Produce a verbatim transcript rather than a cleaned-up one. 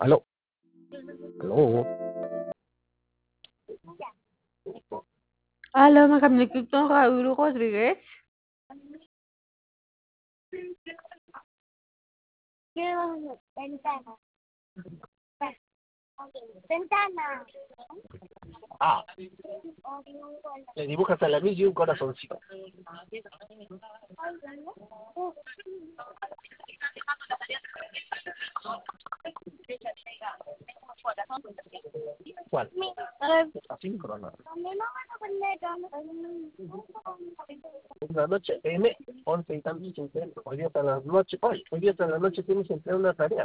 Aló, aló. Aló, me comunico con Raúl Rodríguez. Ventana. Ventana. Ah, le dibujas a la milla y un corazoncito. ¿Cuál? Así, corona. La noche M, once y tantos, hoy día hasta la noche, hoy, hoy día hasta la noche tienes que entregar una tarea.